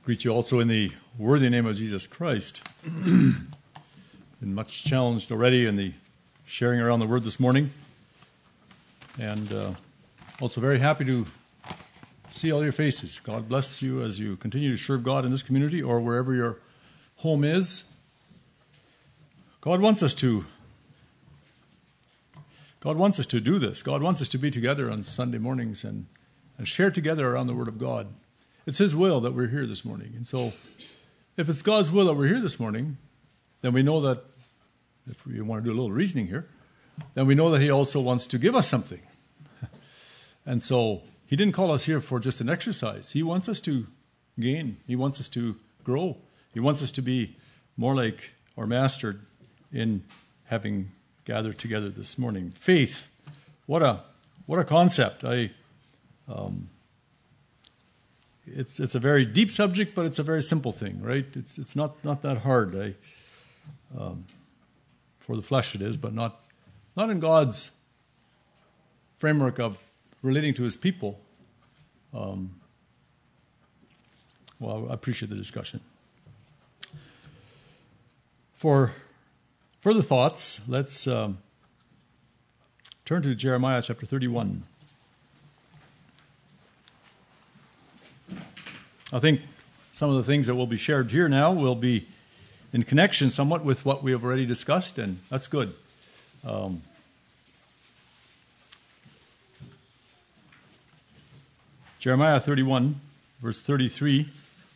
Greet you also in the worthy name of Jesus Christ. Been much challenged already in the sharing around the word this morning. And also very happy to see all your faces. God bless you as you continue to serve God in this community or wherever your home is. God wants us to do this. God wants us to be together on Sunday mornings and share together around the Word of God. It's His will that we're here this morning. And so if it's God's will that we're here this morning, then we know that, if we want to do a little reasoning here, then we know that He also wants to give us something. And so He didn't call us here for just an exercise. He wants us to gain. He wants us to grow. He wants us to be more like or mastered in having gathered together this morning. Faith, what a concept. It's a very deep subject, but it's a very simple thing, right? It's not that hard. For the flesh it is, but not in God's framework of relating to His people. Well, I appreciate the discussion. For further thoughts, let's turn to Jeremiah chapter 31. I think some of the things that will be shared here now will be in connection somewhat with what we have already discussed, and that's good. Jeremiah 31, verse 33.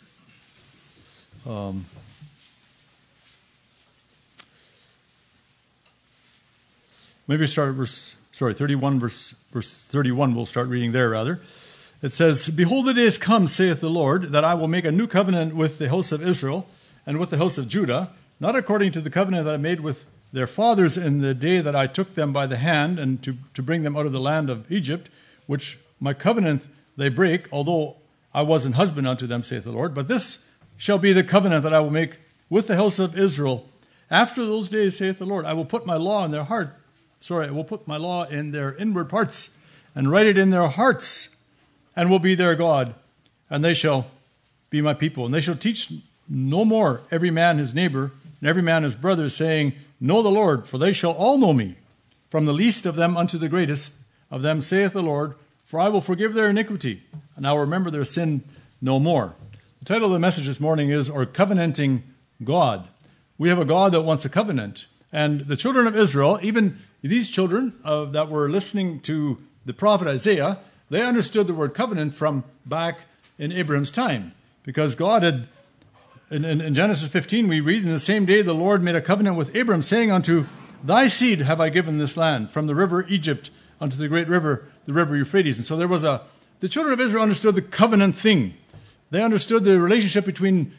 Maybe start at 31, verse 31. We'll start reading there, rather. It says, "Behold, the days come, saith the Lord, that I will make a new covenant with the house of Israel and with the house of Judah, not according to the covenant that I made with their fathers in the day that I took them by the hand and to bring them out of the land of Egypt, which my covenant they break, although I was an husband unto them, saith the Lord. But this shall be the covenant that I will make with the house of Israel. After those days, saith the Lord, I will put my law in their heart. I will put my law in their inward parts and write it in their hearts, and will be their God, and they shall be my people. And they shall teach no more every man his neighbor, and every man his brother, saying, Know the Lord, for they shall all know me, from the least of them unto the greatest of them, saith the Lord, for I will forgive their iniquity, and I will remember their sin no more." The title of the message this morning is, Our Covenanting God. We have a God that wants a covenant. And the children of Israel, even these children that were listening to the prophet Isaiah, they understood the word covenant from back in Abraham's time. Because God had, in Genesis 15, we read, "In the same day the Lord made a covenant with Abram, saying unto thy seed have I given this land, from the river Egypt unto the great river, the river Euphrates." And so the children of Israel understood the covenant thing. They understood the relationship between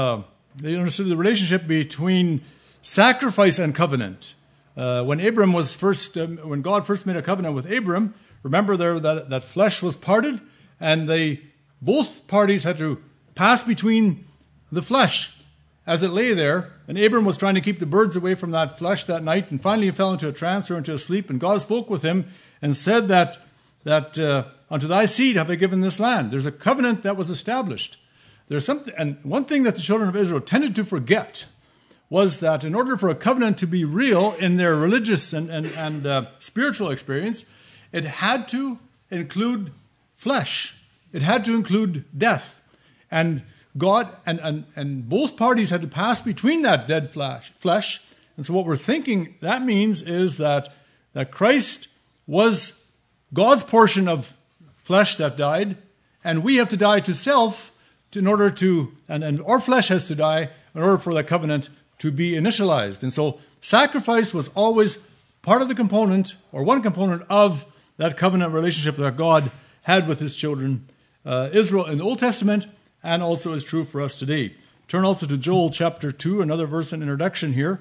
sacrifice and covenant. When God first made a covenant with Abram, remember there that flesh was parted, and both parties had to pass between the flesh as it lay there. And Abram was trying to keep the birds away from that flesh that night, and finally he fell into a trance or into a sleep, and God spoke with him and said that unto thy seed have I given this land. There's a covenant that was established. And one thing that the children of Israel tended to forget was that in order for a covenant to be real in their religious and spiritual experience, it had to include flesh. It had to include death. And God and both parties had to pass between that dead flesh. And so what we're thinking that means is that Christ was God's portion of flesh that died, and we have to die to self in order to, and our flesh has to die in order for that covenant to be initialized. And so sacrifice was always part of the component, or one component of that covenant relationship that God had with His children, Israel in the Old Testament, and also is true for us today. Turn also to Joel chapter 2, another verse in introduction here.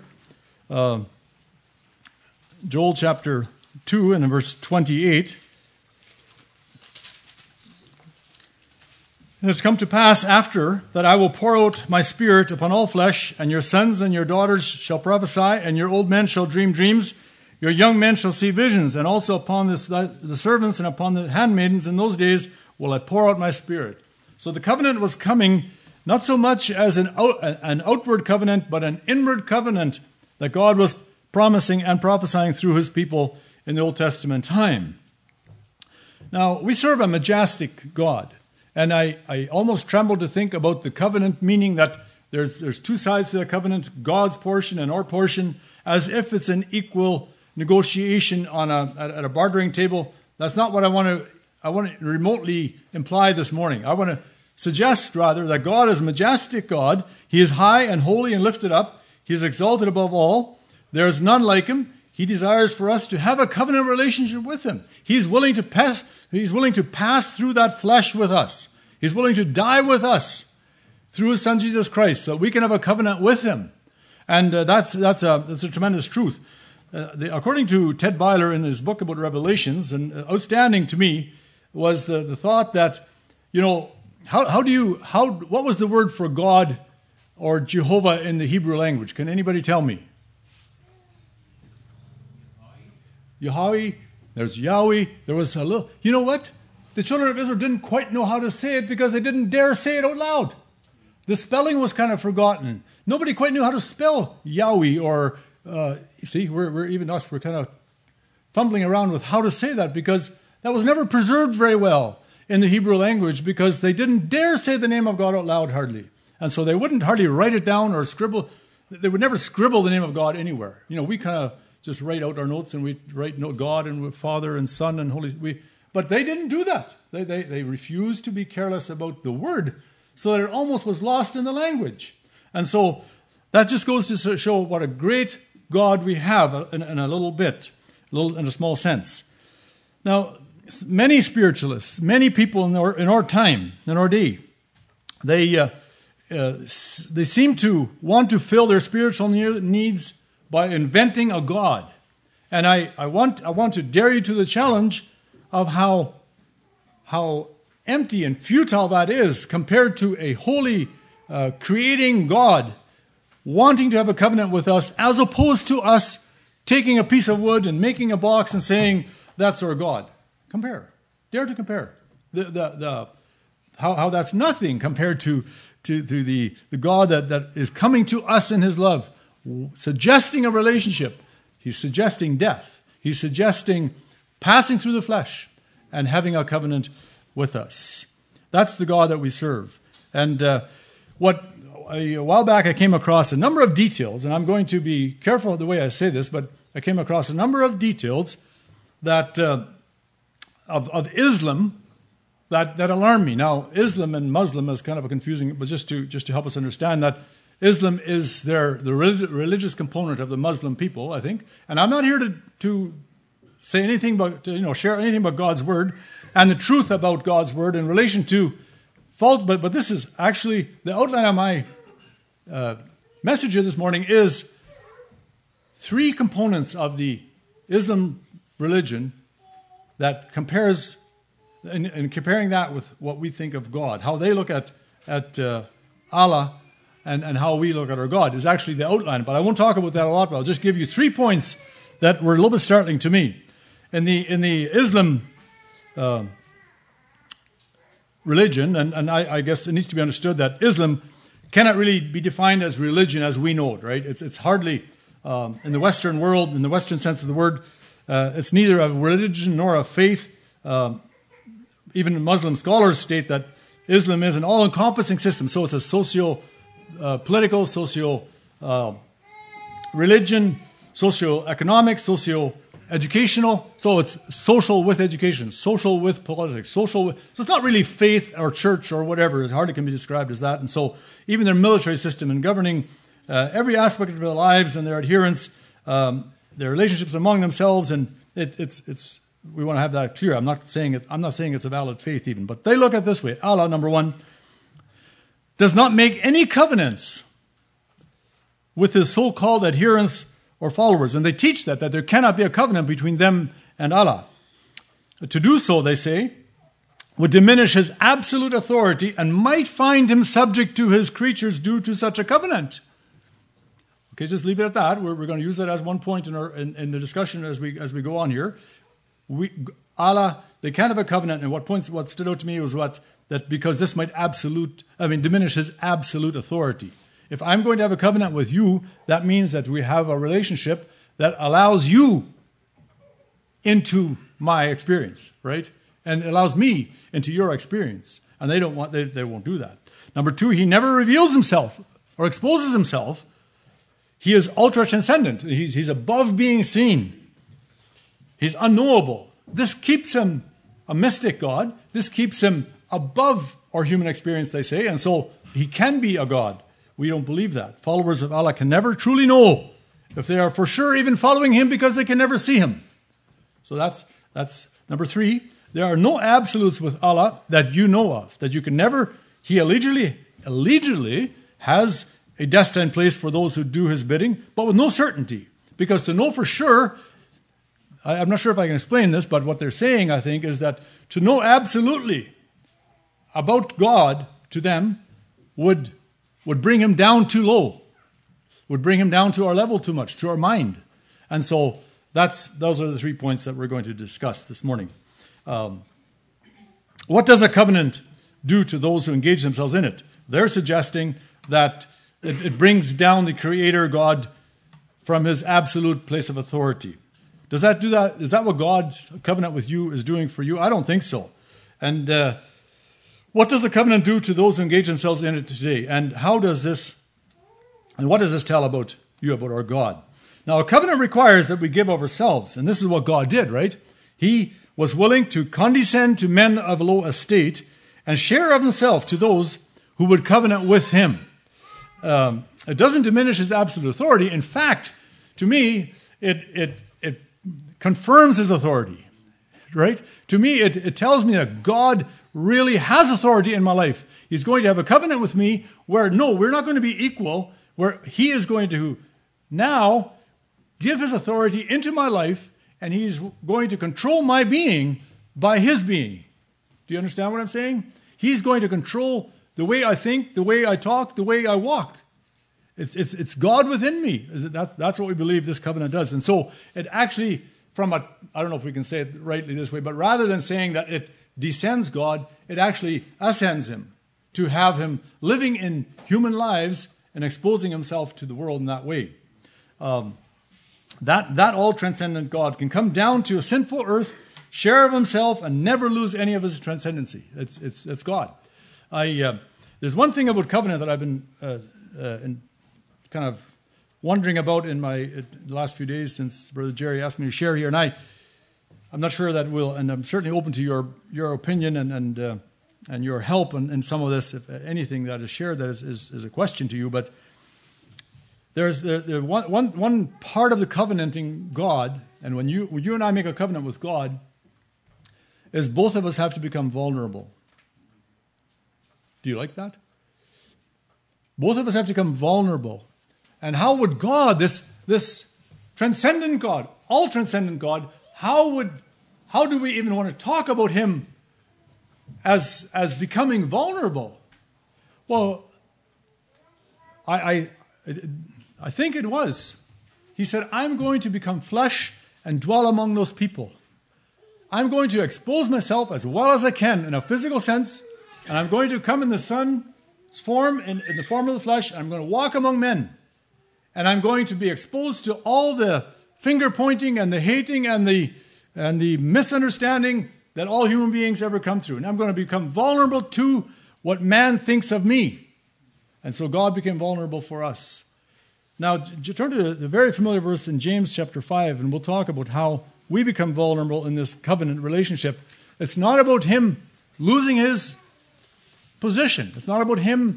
Joel chapter 2 and in verse 28. "And it's come to pass after that I will pour out my spirit upon all flesh, and your sons and your daughters shall prophesy, and your old men shall dream dreams, your young men shall see visions, and also upon the servants and upon the handmaidens in those days will I pour out my spirit." So the covenant was coming not so much as an outward covenant, but an inward covenant that God was promising and prophesying through his people in the Old Testament time. Now, we serve a majestic God, and I almost tremble to think about the covenant, meaning that there's two sides to the covenant, God's portion and our portion, as if it's an equal negotiation at a bartering table. That's not what I want to remotely imply this morning. I want to suggest, rather, that God is a majestic God. He is high and holy and lifted up. He is exalted above all. There is none like him. He desires for us to have a covenant relationship with him. He's willing to pass through that flesh with us. He's willing to die with us through his Son Jesus Christ, so that we can have a covenant with him. And that's a tremendous truth. According to Ted Byler in his book about Revelations, and outstanding to me was the thought that, what was the word for God or Jehovah in the Hebrew language? Can anybody tell me? Yahweh. There's Yahweh. There was a little, you know what? The children of Israel didn't quite know how to say it because they didn't dare say it out loud. The spelling was kind of forgotten. Nobody quite knew how to spell Yahweh or, we're even us, we're kind of fumbling around with how to say that because that was never preserved very well in the Hebrew language because they didn't dare say the name of God out loud hardly. And so they wouldn't hardly write it down or scribble. They would never scribble the name of God anywhere. We kind of just write out our notes and we write God and Father and Son and Holy. But they didn't do that. They refused to be careless about the word so that it almost was lost in the language. And so that just goes to show what a great God we have in a little bit, in a small sense. Now, many spiritualists, many people in our time, in our day, they seem to want to fill their spiritual needs by inventing a God. And I want to dare you to the challenge of how empty and futile that is compared to a holy, creating God wanting to have a covenant with us, as opposed to us taking a piece of wood and making a box and saying, that's our God. Compare. Dare to compare. How that's nothing compared to the God that is coming to us in his love, suggesting a relationship. He's suggesting death. He's suggesting passing through the flesh and having a covenant with us. That's the God that we serve. And a while back I came across a number of details, and I'm going to be careful the way I say this, but I came across a number of details that of Islam that alarm me. Now, Islam and Muslim is kind of a confusing, but just to help us understand that Islam is the religious component of the Muslim people, I think. And I'm not here to say anything but share anything about God's word and the truth about God's word in relation to fault. But this is actually the outline of my message here this morning is three components of the Islam religion that compares, and comparing that with what we think of God, how they look at Allah and how we look at our God is actually the outline. But I won't talk about that a lot, but I'll just give you 3 points that were a little bit startling to me. In the Islam religion, and I guess it needs to be understood that Islam cannot really be defined as religion as we know it, right? It's hardly, in the Western world, in the Western sense of the word, it's neither a religion nor a faith. Even Muslim scholars state that Islam is an all-encompassing system. So it's a socio-political, socio-religion, socio-economic, socio-educational. So it's social with education, social with politics, so it's not really faith or church or whatever. It hardly can be described as that. And so even their military system in governing every aspect of their lives and their adherents, their relationships among themselves, and it's we want to have that clear. I'm not saying it's a valid faith even, but they look at it this way. Allah, number one, does not make any covenants with his so-called adherents or followers. And they teach that there cannot be a covenant between them and Allah. To do so, they say, would diminish his absolute authority and might find him subject to his creatures due to such a covenant. Okay, just leave it at that. We're going to use that as one point in the discussion as we go on here. Allah, they can't have a covenant, and what stood out to me was what that because this might diminish his absolute authority. If I'm going to have a covenant with you, that means that we have a relationship that allows you into my experience, right? And allows me into your experience. And they won't do that. Number two, he never reveals himself or exposes himself. He is ultra transcendent. He's above being seen. He's unknowable. This keeps him a mystic God. This keeps him above our human experience, they say. And so he can be a God. We don't believe that. Followers of Allah can never truly know if they are for sure even following him because they can never see him. So that's number three. There are no absolutes with Allah that you know of, that you can never. He allegedly has a destined place for those who do his bidding, but with no certainty. Because to know for sure, I'm not sure if I can explain this, but what they're saying, I think, is that to know absolutely about God to them would bring him down too low, would bring him down to our level too much, to our mind. And so those are the 3 points that we're going to discuss this morning. What does a covenant do to those who engage themselves in it? They're suggesting that it brings down the Creator God from his absolute place of authority. Does that do that? Is that what God's covenant with you is doing for you? I don't think so. And what does the covenant do to those who engage themselves in it today? And what does this tell about you, about our God? Now, a covenant requires that we give of ourselves, and this is what God did, right? He was willing to condescend to men of low estate and share of himself to those who would covenant with him. It doesn't diminish his absolute authority. In fact, to me, it confirms his authority, right? To me, it tells me that God really has authority in my life. He's going to have a covenant with me where, no, we're not going to be equal, where he is going to now give his authority into my life, and he's going to control my being by his being. Do you understand what I'm saying? He's going to control the way I think, the way I talk, the way I walk. It's God within me. That's what we believe this covenant does. And so it actually, I don't know if we can say it rightly this way, but rather than saying that it descends God, it actually ascends him to have him living in human lives and exposing himself to the world in that way. That all-transcendent God can come down to a sinful earth, share of himself, and never lose any of his transcendency. It's God. There's one thing about covenant that I've been kind of wondering about in the last few days since Brother Jerry asked me to share here, and I'm not sure that and I'm certainly open to your opinion and your help in some of this, if anything that is shared that is a question to you, but there's one part of the covenanting God, and when you and I make a covenant with God, is both of us have to become vulnerable. Do you like that? Both of us have to become vulnerable. And how would God, this transcendent God, all transcendent God, how do we even want to talk about him as becoming vulnerable? Well, I think it was. He said, I'm going to become flesh and dwell among those people. I'm going to expose myself as well as I can in a physical sense, and I'm going to come in the Son's form, in the form of the flesh, and I'm going to walk among men. And I'm going to be exposed to all the finger pointing and the hating and the misunderstanding that all human beings ever come through. And I'm going to become vulnerable to what man thinks of me. And so God became vulnerable for us. Now, turn to the very familiar verse in James chapter 5, and we'll talk about how we become vulnerable in this covenant relationship. It's not about him losing his position. It's not about him...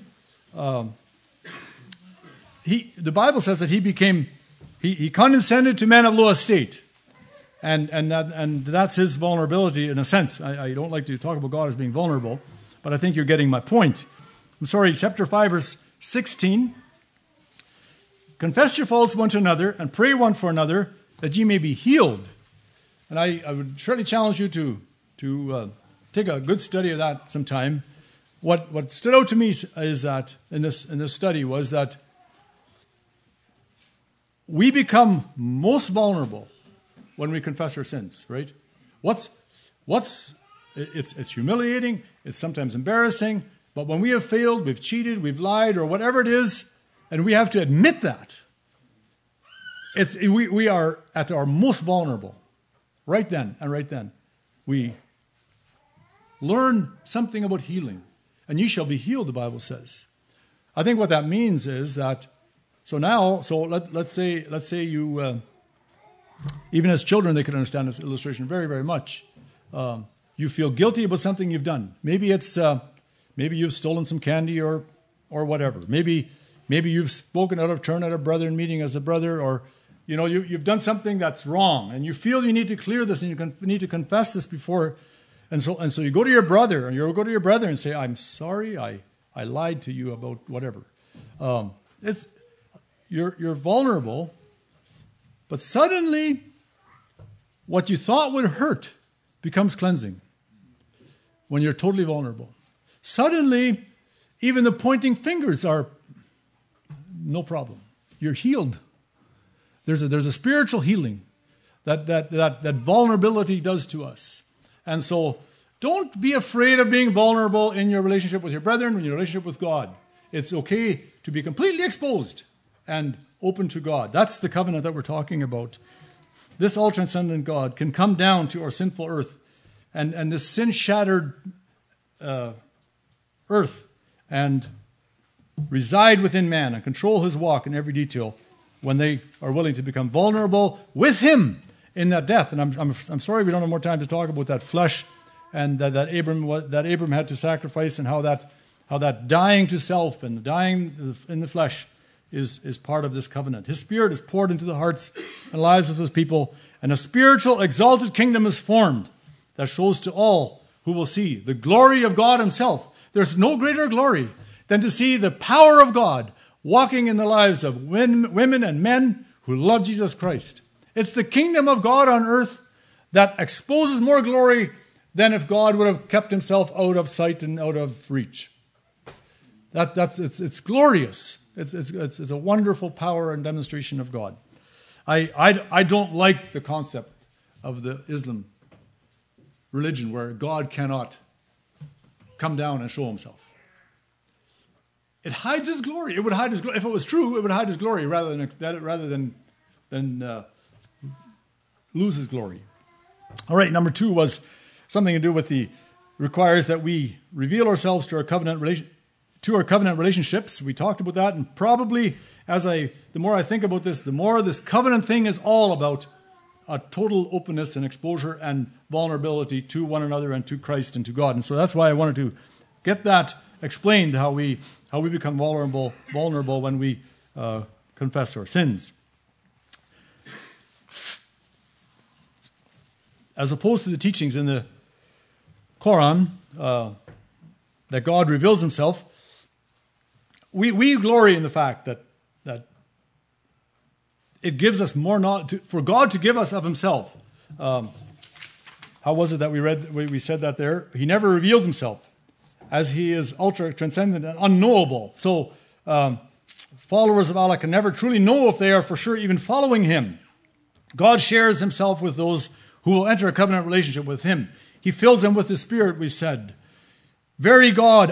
the Bible says that he condescended to men of low estate. And that's his vulnerability in a sense. I don't like to talk about God as being vulnerable, but I think you're getting my point. I'm sorry, chapter 5, verse 16. Confess your faults one to another and pray one for another that ye may be healed. And I would surely challenge you to take a good study of that sometime. What stood out to me is that in this study was that we become most vulnerable when we confess our sins, right? It's humiliating. It's sometimes embarrassing. But when we have failed, we've cheated, we've lied, or whatever it is, and we have to admit that, we are at our most vulnerable. Right then, we learn something about healing. And ye shall be healed, the Bible says. I think what that means is that, let's say you, even as children, they could understand this illustration very, very much. You feel guilty about something you've done. Maybe you've stolen some candy or whatever. Maybe you've spoken out of turn at a brethren meeting as a brother, or you've done something that's wrong, and you feel you need to clear this and you need to confess this before. And so you go to your brother, and you go to your brother and say, "I'm sorry, I lied to you about whatever." You're vulnerable, but suddenly, what you thought would hurt becomes cleansing. When you're totally vulnerable, suddenly, even the pointing fingers are no problem. You're healed. There's a spiritual healing that vulnerability does to us. And so don't be afraid of being vulnerable in your relationship with your brethren, in your relationship with God. It's okay to be completely exposed and open to God. That's the covenant that we're talking about. This all-transcendent God can come down to our sinful earth and this sin-shattered earth and reside within man and control his walk in every detail when they are willing to become vulnerable with him in that death. And I'm sorry we don't have more time to talk about that flesh and that Abram had to sacrifice, and how that dying to self and dying in the flesh is part of this covenant. His Spirit is poured into the hearts and lives of his people, and a spiritual exalted kingdom is formed that shows to all who will see the glory of God himself. There's no greater glory than to see the power of God walking in the lives of women and men who love Jesus Christ. It's the kingdom of God on earth that exposes more glory than if God would have kept himself out of sight and out of reach. It's glorious. It's a wonderful power and demonstration of God. I don't like the concept of the Islam religion where God cannot come down and show himself. It hides his glory. It would hide his glory. If it was true, it would hide his glory rather than lose his glory. All right, number 2 was something to do with requires that we reveal ourselves to our covenant relationships. We talked about that, and probably the more I think about this, the more this covenant thing is all about a total openness and exposure and vulnerability to one another and to Christ and to God. And so that's why I wanted to get that explained, how we become vulnerable when we confess our sins. As opposed to the teachings in the Quran that God reveals himself, we glory in the fact that it gives us more knowledge, for God to give us of himself. How was it that we said that there? He never reveals himself, as he is ultra transcendent and unknowable. So followers of Allah can never truly know if they are for sure even following him. God shares himself with those who will enter a covenant relationship with him. He fills them with his Spirit, we said. Very God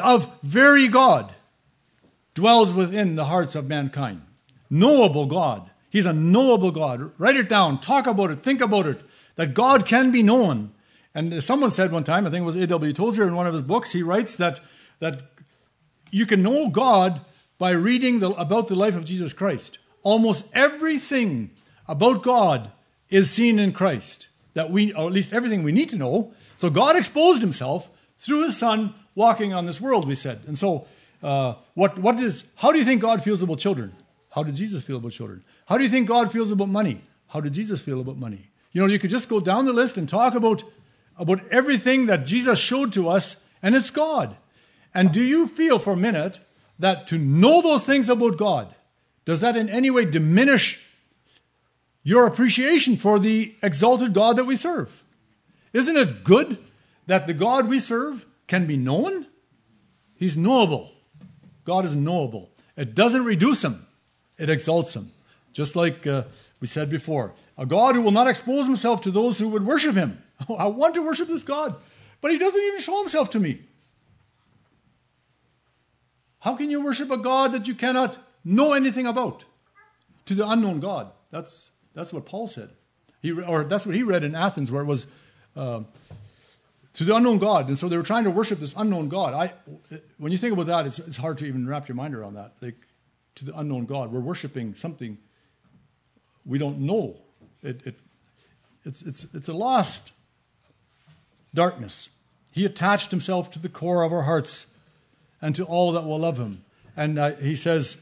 dwells within the hearts of mankind. Knowable God. He's a knowable God. Write it down. Talk about it. Think about it. That God can be known. And someone said one time, I think it was A.W. Tozer in one of his books, he writes that you can know God by reading about the life of Jesus Christ. Almost everything about God is seen in Christ. Or at least everything we need to know. So God exposed himself through his Son walking on this world, we said. And so how do you think God feels about children? How did Jesus feel about children? How do you think God feels about money? How did Jesus feel about money? You could just go down the list and talk about everything that Jesus showed to us, and it's God. And do you feel for a minute that to know those things about God, does that in any way diminish your appreciation for the exalted God that we serve? Isn't it good that the God we serve can be known? He's knowable. God is knowable. It doesn't reduce him. It exalts him. Just like we said before, a God who will not expose himself to those who would worship him. I want to worship this God, but he doesn't even show himself to me. How can you worship a God that you cannot know anything about? To the unknown God. That's what Paul said. That's what he read in Athens, where it was to the unknown God. And so they were trying to worship this unknown God. When you think about that, it's hard to even wrap your mind around that. Like, to the unknown God, we're worshiping something we don't know. It's a lost darkness. He attached himself to the core of our hearts and to all that will love him. And he says,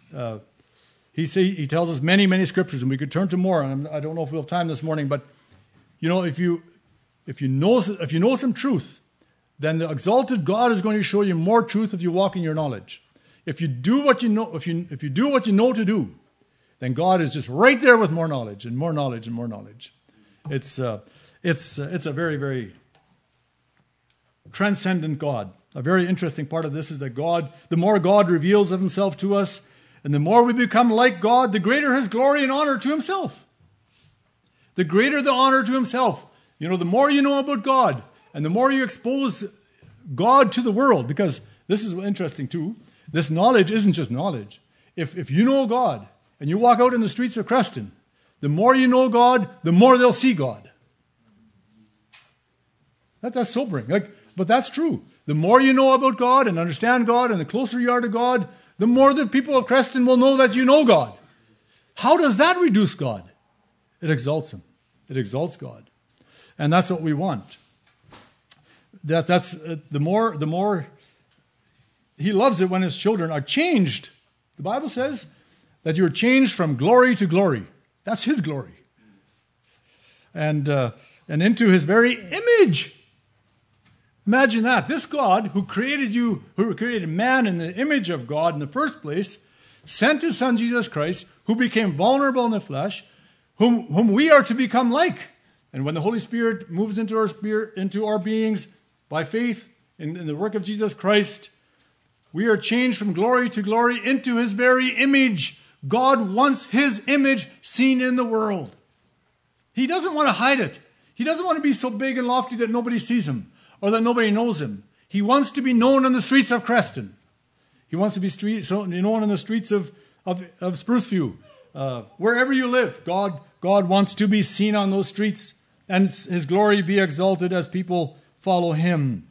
he tells us many, many scriptures, and we could turn to more. And I don't know if we'll have time this morning, but if you know some truth, then the exalted God is going to show you more truth if you walk in your knowledge. If you do what you know, if you do what you know to do, then God is just right there with more knowledge and more knowledge and more knowledge. It's a very, very transcendent God. A very interesting part of this is that the more God reveals of himself to us, and the more we become like God, the greater his glory and honor to himself. The greater the honor to himself. The more you know about God, and the more you expose God to the world, because this is interesting too. This knowledge isn't just knowledge. If you know God, and you walk out in the streets of Creston, the more you know God, the more they'll see God. That's sobering. But that's true. The more you know about God and understand God, and the closer you are to God, the more the people of Creston will know that you know God. How does that reduce God? It exalts him. It exalts God. And that's what we want. That's the more he loves it when his children are changed. The Bible says that you're changed from glory to glory. That's his glory. And into his very image. Imagine that. This God who created man in the image of God in the first place, sent his son Jesus Christ, who became vulnerable in the flesh, whom we are to become like. And when the Holy Spirit moves into our beings by faith in the work of Jesus Christ, we are changed from glory to glory into his very image. God wants his image seen in the world. He doesn't want to hide it. He doesn't want to be so big and lofty that nobody sees him or that nobody knows him. He wants to be known on the streets of Creston. He wants to be known on the streets of Spruceview. Wherever you live, God wants to be seen on those streets, and his glory be exalted as people follow him.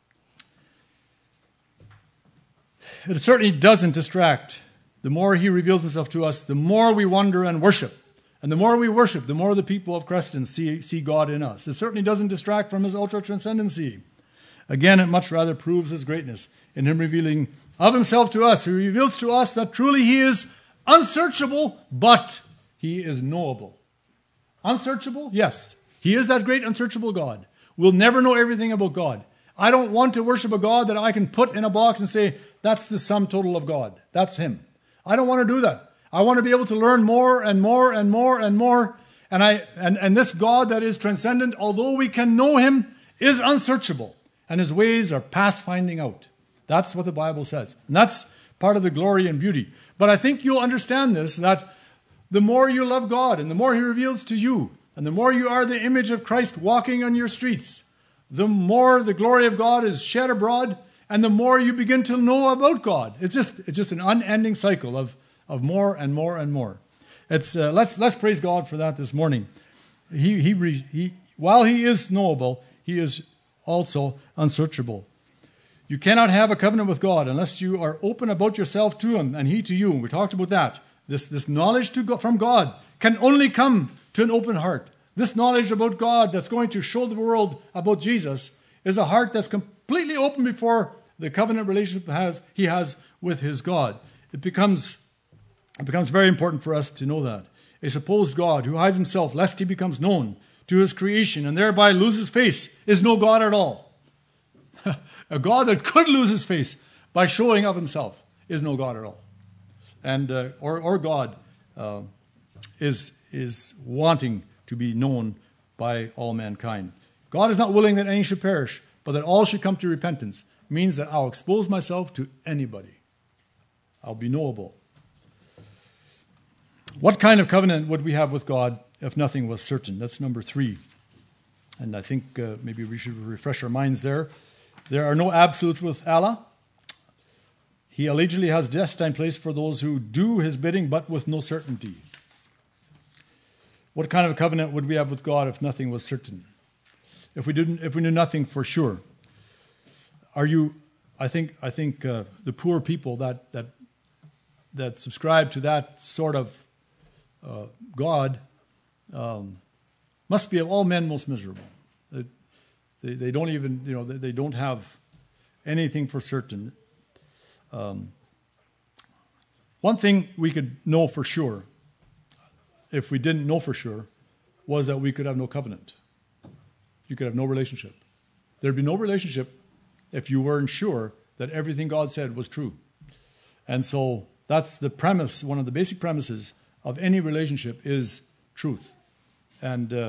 It certainly doesn't distract. The more he reveals himself to us, the more we wonder and worship. And the more we worship, the more the people of Creston see God in us. It certainly doesn't distract from his ultra-transcendency. Again, it much rather proves his greatness in him revealing of himself to us. He reveals to us that truly he is unsearchable, but he is knowable. Unsearchable? Yes. He is that great unsearchable God. We'll never know everything about God. I don't want to worship a God that I can put in a box and say, that's the sum total of God. That's him. I don't want to do that. I want to be able to learn more and more and more and more. And this God that is transcendent, although we can know him, is unsearchable. And his ways are past finding out. That's what the Bible says. And that's part of the glory and beauty. But I think you'll understand this, that the more you love God and the more he reveals to you, and the more you are the image of Christ walking on your streets, the more the glory of God is shed abroad, and the more you begin to know about God. It's just an unending cycle of more and more and more. Let's praise God for that this morning. While he is knowable, he is also unsearchable. You cannot have a covenant with God unless you are open about yourself to him and he to you. We talked about that. This knowledge from God can only come to an open heart. This knowledge about God that's going to show the world about Jesus is a heart that's completely open before the covenant relationship he has with his God. It becomes very important for us to know that. A supposed God who hides himself lest he becomes known to his creation and thereby loses face is no God at all. A God that could lose his face by showing of himself is no God at all. And or God is wanting to be known by all mankind. God is not willing that any should perish, but that all should come to repentance. It means that I'll expose myself to anybody. I'll be knowable. What kind of covenant would we have with God if nothing was certain? That's number 3. And I think maybe we should refresh our minds there. There are no absolutes with Allah. He allegedly has destined place for those who do his bidding, but with no certainty. What kind of a covenant would we have with God if nothing was certain? If we knew nothing for sure? I think the poor people that subscribe to that sort of God must be of all men most miserable. They don't even, they don't have anything for certain. One thing we could know for sure, if we didn't know for sure, was that we could have no covenant. You could have no relationship. There'd be no relationship if you weren't sure that everything God said was true. And so that's the premise, one of the basic premises of any relationship is truth. And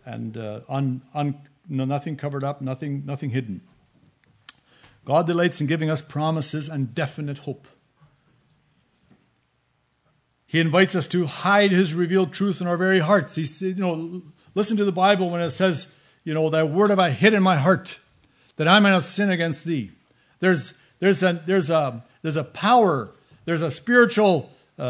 nothing covered up, nothing hidden. God delights in giving us promises and definite hope. He invites us to hide his revealed truth in our very hearts. He said, listen to the Bible when it says, thy word have I hid in my heart, that I might not sin against thee. There's a power, there's a spiritual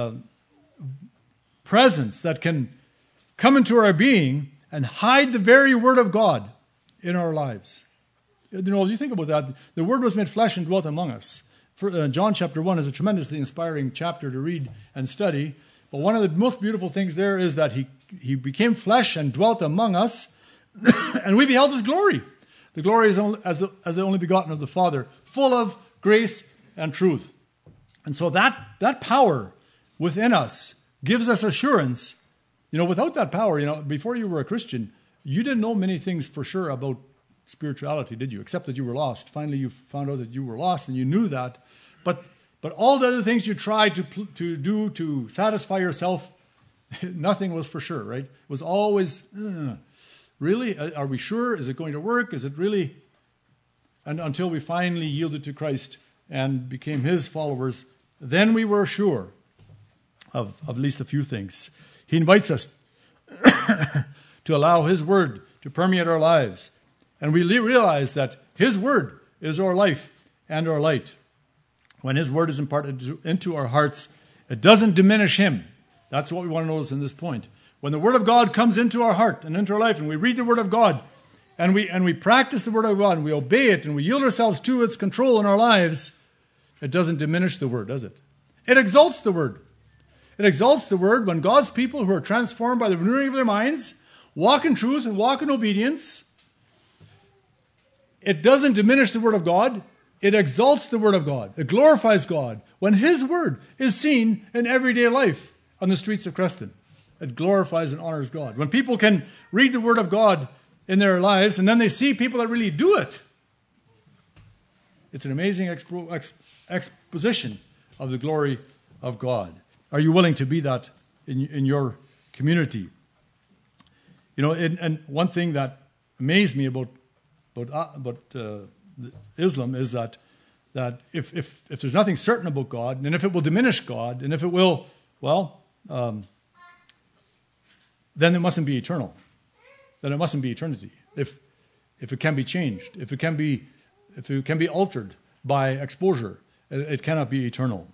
presence that can come into our being and hide the very word of God in our lives. You think about that. The word was made flesh and dwelt among us. John chapter 1 is a tremendously inspiring chapter to read and study. But one of the most beautiful things there is that he became flesh and dwelt among us, and we beheld his glory. The glory is as the only begotten of the Father, full of grace and truth. And so that power within us gives us assurance. Without that power, before you were a Christian, you didn't know many things for sure about spirituality, did you? Except that you were lost. Finally, you found out that you were lost, and you knew that. But all the other things you tried to do to satisfy yourself, nothing was for sure, right? It was always, really? Are we sure? Is it going to work? Is it really? And until we finally yielded to Christ and became his followers, then we were sure of at least a few things. He invites us to allow his word to permeate our lives. And we realize that his word is our life and our light. When his word is imparted into our hearts, it doesn't diminish him. That's what we want to notice in this point. When the word of God comes into our heart and into our life, and we read the word of God, and we practice the word of God, and we obey it, and we yield ourselves to its control in our lives, it doesn't diminish the word, does it? It exalts the word. It exalts the word when God's people who are transformed by the renewing of their minds walk in truth and walk in obedience. It doesn't diminish the word of God. It exalts the word of God. It glorifies God when his word is seen in everyday life on the streets of Creston. It glorifies and honors God. When people can read the word of God in their lives and then they see people that really do it, it's an amazing exposition of the glory of God. Are you willing to be that in your community? And one thing that amazed me about Islam is that if there's nothing certain about God, and if it will diminish God, and if it will, then it mustn't be eternal. Then it mustn't be eternity. If it can be changed, if it can be altered by exposure, it cannot be eternal.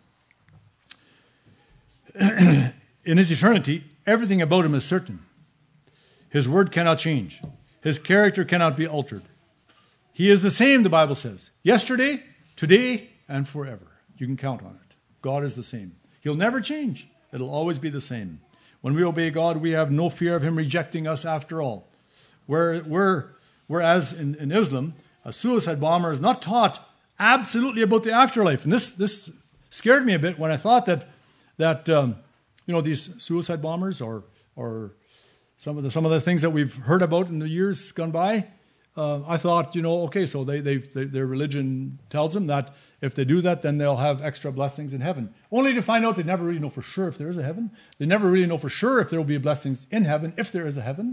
In his eternity, everything about him is certain. His word cannot change. His character cannot be altered. He is the same, the Bible says. Yesterday, today, and forever. You can count on it. God is the same. He'll never change. It'll always be the same. When we obey God, we have no fear of him rejecting us after all. Whereas in Islam, a suicide bomber is not taught absolutely about the afterlife. And this scared me a bit when I thought that these suicide bombers or some of the things that we've heard about in the years gone by, I thought, okay, so their religion tells them that if they do that, then they'll have extra blessings in heaven. Only to find out they never really know for sure if there is a heaven. They never really know for sure if there will be blessings in heaven, if there is a heaven.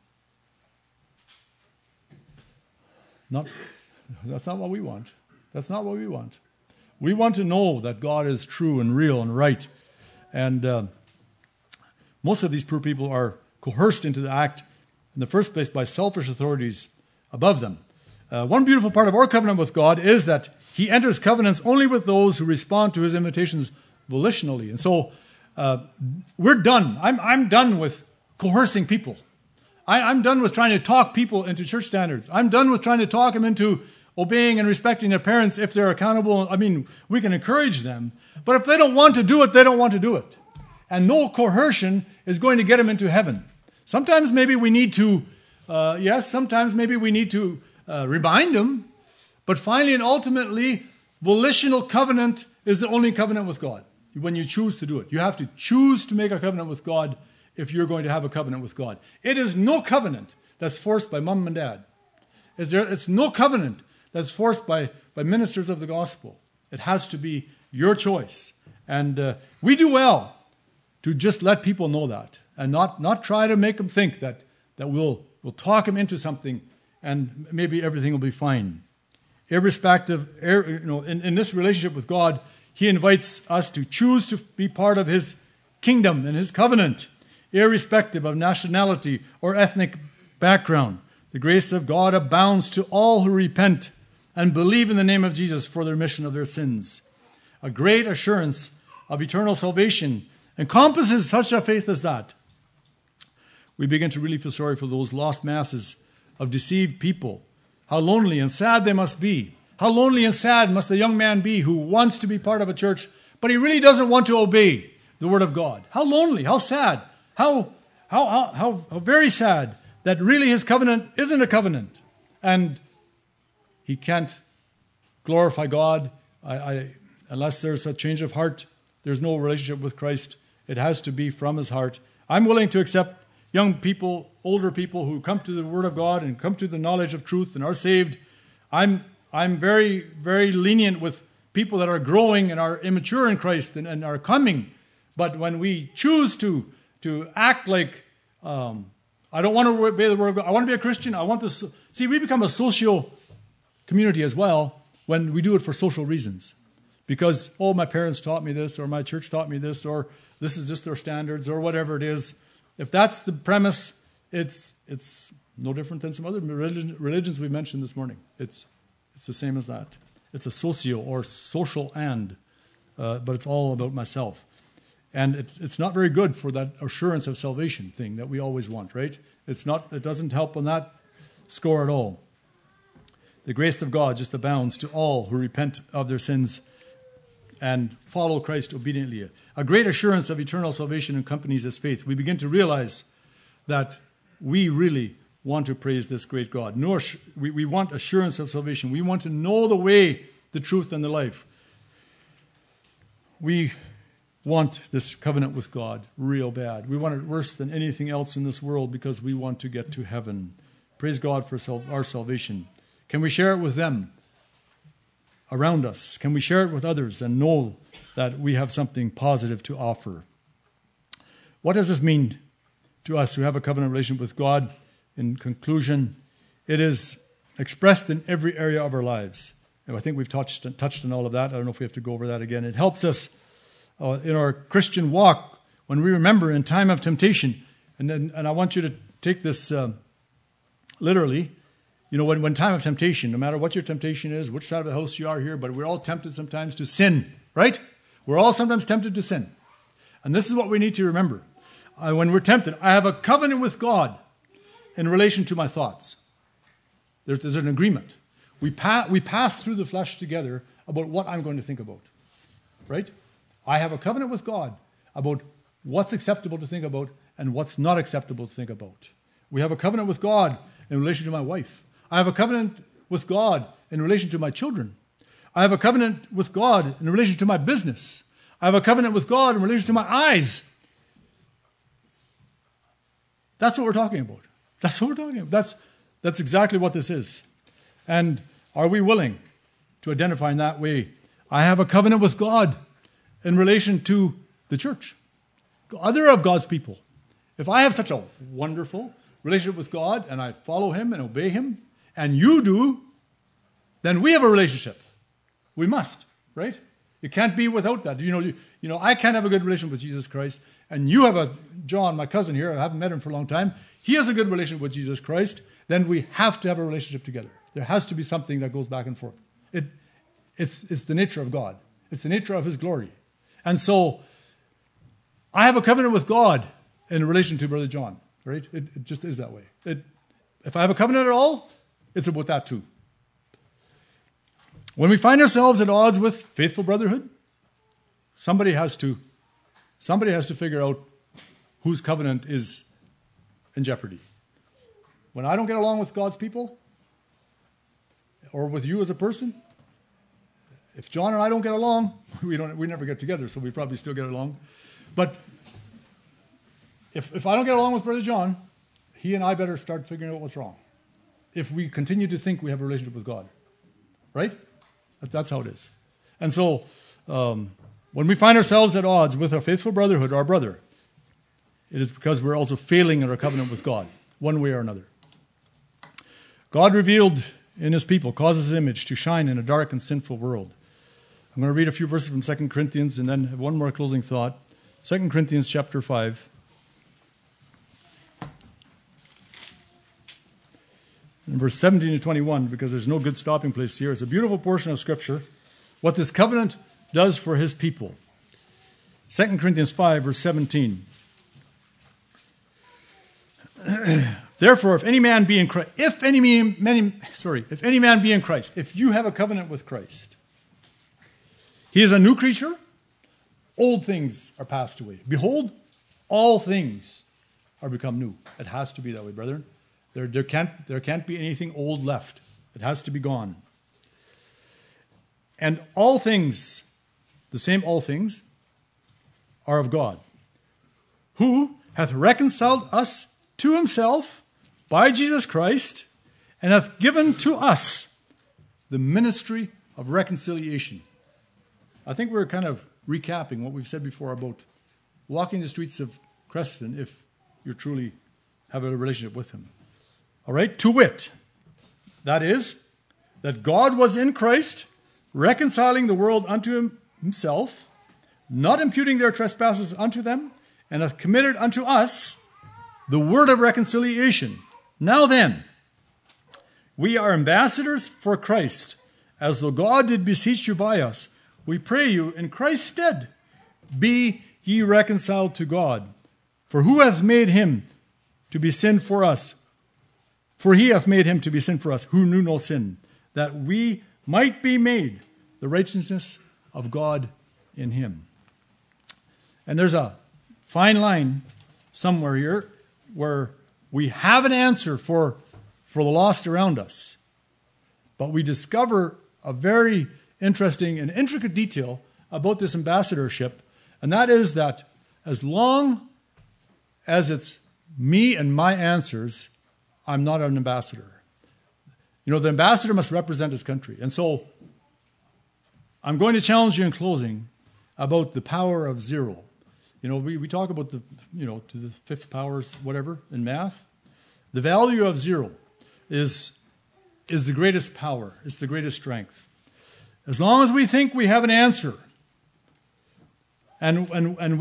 That's not what we want. That's not what we want. We want to know that God is true and real and right. And most of these poor people are coerced into the act In the first place, by selfish authorities above them. One beautiful part of our covenant with God is that he enters covenants only with those who respond to his invitations volitionally. And so we're done. I'm done with coercing people. I'm done with trying to talk people into church standards. I'm done with trying to talk them into obeying and respecting their parents if they're accountable. I mean, we can encourage them. But if they don't want to do it, they don't want to do it. And no coercion is going to get them into heaven. Sometimes maybe we need to, sometimes maybe we need to remind them. But finally and ultimately, volitional covenant is the only covenant with God. When you choose to do it. You have to choose to make a covenant with God if you're going to have a covenant with God. It is no covenant that's forced by mom and dad. It's no covenant that's forced by ministers of the gospel. It has to be your choice. And we do well to just let people know that and not try to make them think that we'll talk them into something and maybe everything will be fine. Irrespective, in this relationship with God, he invites us to choose to be part of his kingdom and his covenant, irrespective of nationality or ethnic background. The grace of God abounds to all who repent and believe in the name of Jesus for the remission of their sins. A great assurance of eternal salvation encompasses such a faith as that. We begin to really feel sorry for those lost masses of deceived people. How lonely and sad they must be. How lonely and sad must the young man be who wants to be part of a church, but he really doesn't want to obey the word of God. How lonely, how sad, how very sad that really his covenant isn't a covenant. And he can't glorify God unless there's a change of heart. There's no relationship with Christ. It has to be from his heart. I'm willing to accept young people, older people who come to the word of God and come to the knowledge of truth and are saved. I'm very, very lenient with people that are growing and are immature in Christ and are coming. But when we choose to act like, I don't want to obey the word of God, I want to be a Christian, I want to... See, we become a social community as well when we do it for social reasons. Because, my parents taught me this, or my church taught me this, or this is just their standards, or whatever it is. If that's the premise, it's no different than some other religions we mentioned this morning. It's the same as that. It's a socio or social but it's all about myself. And it's not very good for that assurance of salvation thing that we always want, right? It doesn't help on that score at all. The grace of God just abounds to all who repent of their sins and follow Christ obediently. A great assurance of eternal salvation accompanies this faith. We begin to realize that we really want to praise this great God. We want assurance of salvation. We want to know the way, the truth, and the life. We want this covenant with God real bad. We want it worse than anything else in this world because we want to get to heaven. Praise God for our salvation. Can we share it with them around us? Can we share it with others and know that we have something positive to offer? What does this mean to us who have a covenant relationship with God? In conclusion, it is expressed in every area of our lives. And I think we've touched on all of that. I don't know if we have to go over that again. It helps us in our Christian walk when we remember in time of temptation. And I want you to take this literally. When time of temptation, no matter what your temptation is, which side of the house you are here, but we're all tempted sometimes to sin, right? We're all sometimes tempted to sin. And this is what we need to remember. When we're tempted, I have a covenant with God in relation to my thoughts. There's an agreement. We pass through the flesh together about what I'm going to think about, right? I have a covenant with God about what's acceptable to think about and what's not acceptable to think about. We have a covenant with God in relation to my wife. I have a covenant with God in relation to my children. I have a covenant with God in relation to my business. I have a covenant with God in relation to my eyes. That's what we're talking about. That's what we're talking about. That's exactly what this is. And are we willing to identify in that way? I have a covenant with God in relation to the church, other of God's people. If I have such a wonderful relationship with God and I follow him and obey him, and you do, then we have a relationship. We must, right? You can't be without that. I can't have a good relationship with Jesus Christ, and you have John, my cousin here, I haven't met him for a long time. he has a good relationship with Jesus Christ, then we have to have a relationship together. There has to be something that goes back and forth. It's the nature of God. It's the nature of his glory. And so I have a covenant with God in relation to Brother John, right? It just is that way. If I have a covenant at all, it's about that too. When we find ourselves at odds with faithful brotherhood, somebody has to figure out whose covenant is in jeopardy. When I don't get along with God's people, or with you as a person, if John and I don't get along, we never get together, so we probably still get along. But if I don't get along with Brother John, he and I better start figuring out what's wrong. If we continue to think we have a relationship with God, right? That's how it is. And so, when we find ourselves at odds with our faithful brotherhood, our brother, it is because we're also failing in our covenant with God, one way or another. God revealed in his people causes his image to shine in a dark and sinful world. I'm going to read a few verses from 2 Corinthians and then have one more closing thought. 2 Corinthians chapter 5. In verse 17 to 21, because there's no good stopping place here. It's a beautiful portion of Scripture. What this covenant does for his people. 2 Corinthians 5, verse 17. Therefore, if any man be in Christ, if any man be in Christ, if you have a covenant with Christ, he is a new creature. Old things are passed away. Behold, all things are become new. It has to be that way, brethren. There can't be anything old left. It has to be gone. And all things, the same all things, are of God, who hath reconciled us to himself by Jesus Christ, and hath given to us the ministry of reconciliation. I think we're kind of recapping what we've said before about walking the streets of Creston if you truly have a relationship with him. All right, to wit, that is, that God was in Christ, reconciling the world unto himself, not imputing their trespasses unto them, and hath committed unto us the word of reconciliation. Now then, we are ambassadors for Christ, as though God did beseech you by us. We pray you, in Christ's stead, be ye reconciled to God. For who hath made him to be sin for us? For he hath made him to be sin for us, who knew no sin, that we might be made the righteousness of God in him. And there's a fine line somewhere here where we have an answer for the lost around us. But we discover a very interesting and intricate detail about this ambassadorship, and that is that as long as it's me and my answers, I'm not an ambassador. You know, the ambassador must represent his country. And so I'm going to challenge you in closing about the power of zero. You know, we talk about to the fifth powers, whatever, in math. The value of zero is the greatest power. It's the greatest strength. As long as we think we have an answer, and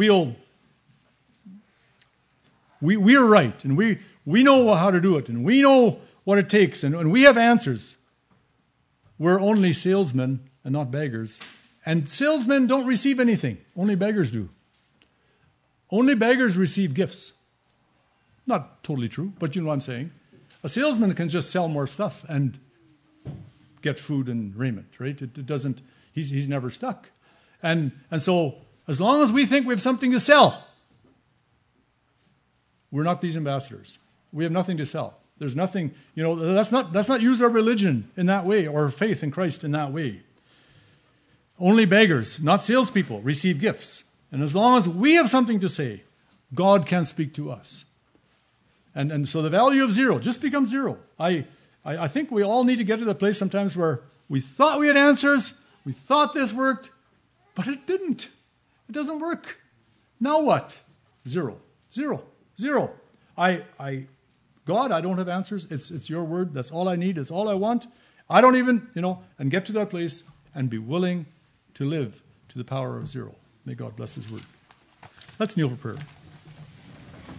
we are right, and we know how to do it, and we know what it takes, and we have answers. We're only salesmen and not beggars. And salesmen don't receive anything. Only beggars do. Only beggars receive gifts. Not totally true, but you know what I'm saying. A salesman can just sell more stuff and get food and raiment, right? It doesn't, he's never stuck. And so as long as we think we have something to sell, we're not these ambassadors. We have nothing to sell. There's nothing, let's not use our religion in that way or faith in Christ in that way. Only beggars, not salespeople, receive gifts. And as long as we have something to say, God can speak to us. And so the value of zero just becomes zero. I think we all need to get to the place sometimes where we thought we had answers, we thought this worked, but it didn't. It doesn't work. Now what? Zero. God, I don't have answers. It's your word. That's all I need. It's all I want. I don't even, and get to that place and be willing to live to the power of zero. May God bless his word. Let's kneel for prayer.